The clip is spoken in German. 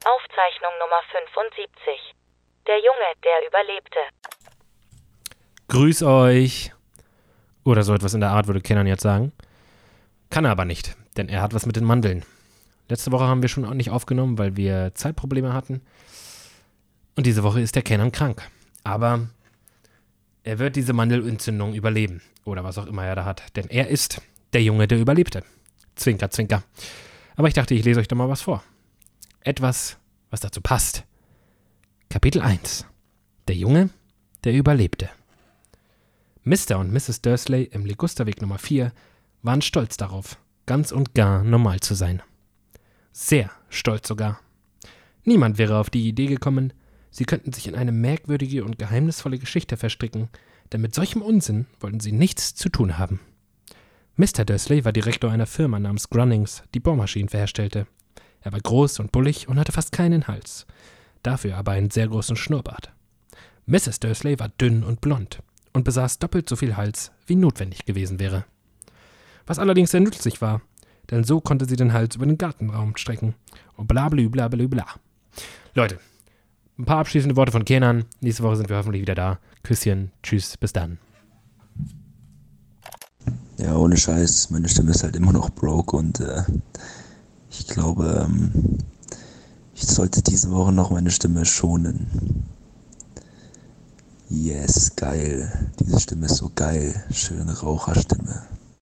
Aufzeichnung Nummer 75. Der Junge, der überlebte. Grüß euch. Oder so etwas in der Art, würde Kenan jetzt sagen. Kann er aber nicht, denn er hat was mit den Mandeln. Letzte Woche haben wir schon nicht aufgenommen, weil wir Zeitprobleme hatten. Und diese Woche ist der Kenan krank. Aber er wird diese Mandelentzündung überleben. Oder was auch immer er da hat. Denn er ist der Junge, der überlebte. Zwinker, zwinker. Aber ich dachte, ich lese euch da mal was vor. Etwas, was dazu passt. Kapitel 1. Der Junge, der überlebte. Mr. und Mrs. Dursley im Ligusterweg Nummer 4 waren stolz darauf, ganz und gar normal zu sein. Sehr stolz sogar. Niemand wäre auf die Idee gekommen, sie könnten sich in eine merkwürdige und geheimnisvolle Geschichte verstricken, denn mit solchem Unsinn wollten sie nichts zu tun haben. Mr. Dursley war Direktor einer Firma namens Grunnings, die Bohrmaschinen herstellte. Er war groß und bullig und hatte fast keinen Hals, dafür aber einen sehr großen Schnurrbart. Mrs. Dursley war dünn und blond und besaß doppelt so viel Hals, wie notwendig gewesen wäre. Was allerdings sehr nützlich war, denn so konnte sie den Hals über den Gartenraum strecken und blablü blablü bla. Leute, ein paar abschließende Worte von Kenan. Nächste Woche sind wir hoffentlich wieder da. Küsschen, tschüss, bis dann. Ja, ohne Scheiß, meine Stimme ist halt immer noch broke und ich glaube, ich sollte diese Woche noch meine Stimme schonen. Yes, geil. Diese Stimme ist so geil. Schöne Raucherstimme.